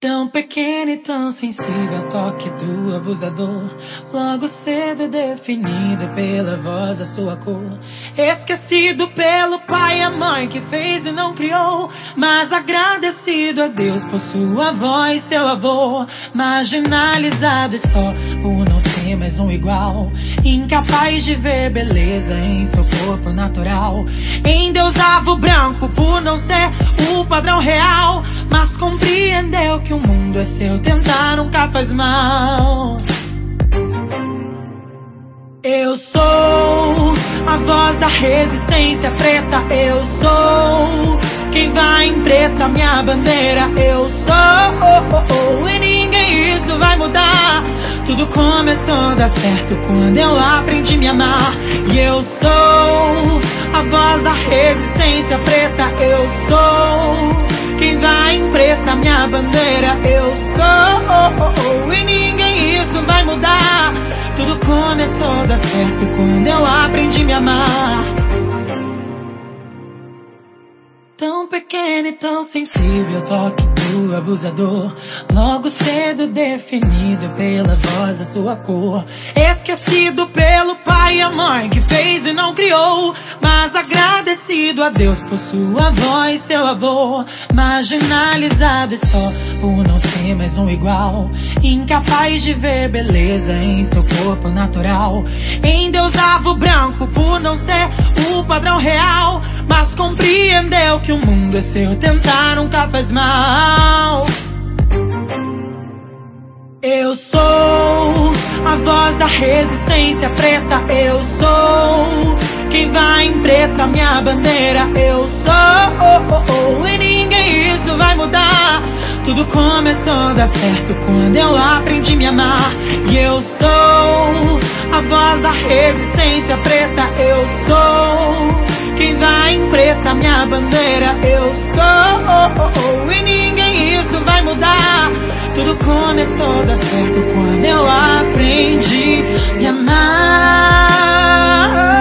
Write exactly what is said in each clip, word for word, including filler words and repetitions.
Tão pequeno e tão sensível ao toque do abusador, logo cedo definido pela voz a sua cor. Esquecido pelo pai e a mãe que fez e não criou, mas agradecido a Deus por sua voz, seu avô. Marginalizado e só por não ser mais um igual, incapaz de ver beleza em seu corpo natural. Endeusava o branco por não ser o padrão real, mas compreendeu que o mundo é seu, tentar nunca faz mal. Eu sou a voz da resistência preta, eu sou quem vai em preta, minha bandeira, eu sou, oh, oh, oh, e ninguém isso vai mudar. Tudo começou a dar certo quando eu aprendi a me amar. E eu sou a voz da resistência preta, eu sou quem vai em preta, minha bandeira, eu sou, oh, oh, oh, e ninguém isso vai mudar. Tudo começou a dar certo quando eu aprendi a me amar. Tão pequeno e tão sensível ao toque do abusador, logo cedo definido pela voz a sua cor. Esquecido pelo pai e a mãe que fez e não criou, mas agradecido a Deus por sua voz, seu avô. Marginalizado e só por não ser mais um igual, incapaz de ver beleza em seu corpo natural. Endeusava o branco por não ser o padrão real, mas compreendeu que o mundo é seu, tentar nunca faz mal. Eu sou a voz da resistência preta, eu sou quem vai em preta, minha bandeira, eu sou, oh, oh, oh, e ninguém isso vai mudar. Tudo começou a dar certo quando eu aprendi a me amar. E eu sou a voz da resistência preta, eu sou quem vai em preta, minha bandeira, eu sou, oh, oh, oh, e ninguém isso vai mudar. Tudo começou a dar certo quando eu aprendi a me amar.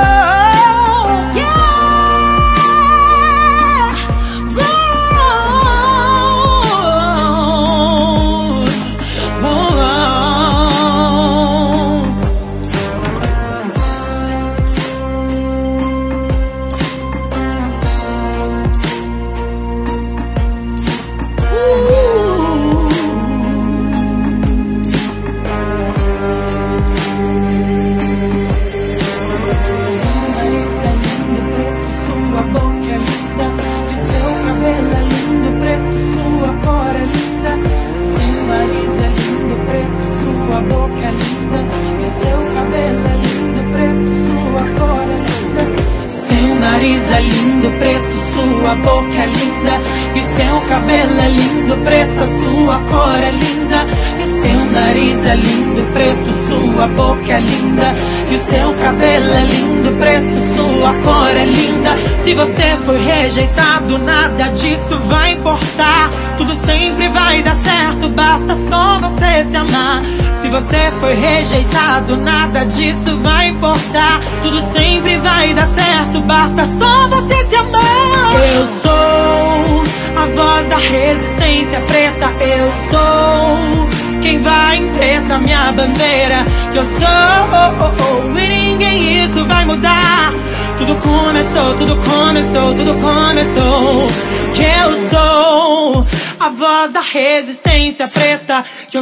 Lindo, preto, sua boca é linda, e seu cabelo é lindo, preto, sua cor é linda, e seu nariz é lindo, preto, sua boca é linda, e seu cabelo é lindo, preto, sua cor é linda. Se você foi rejeitado, nada disso vai importar, tudo sempre vai dar certo, basta só você se amar. Se você foi rejeitado, nada disso vai importar, tudo sempre vai dar certo, basta só você se amar. Eu sou a voz da resistência preta, eu sou quem vai em preta, minha bandeira, que eu sou, oh, oh, oh, e ninguém isso vai mudar. Tudo começou, tudo começou, tudo começou. Que eu sou a voz da resistência preta, que eu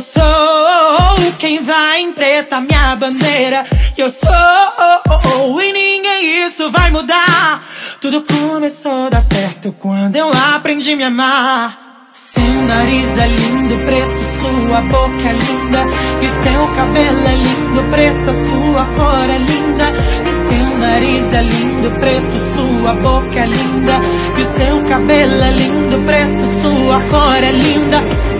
sou quem vai em preta, minha bandeira, que eu sou, oh, oh, oh, e ninguém isso vai mudar. Tudo começou a dar certo quando eu aprendi a me amar. Seu nariz é lindo, preto, sua boca é linda, e seu cabelo é lindo, preto, sua cor é linda, e seu nariz é lindo, preto, sua boca é linda, e seu cabelo é lindo, preto, sua cor é linda.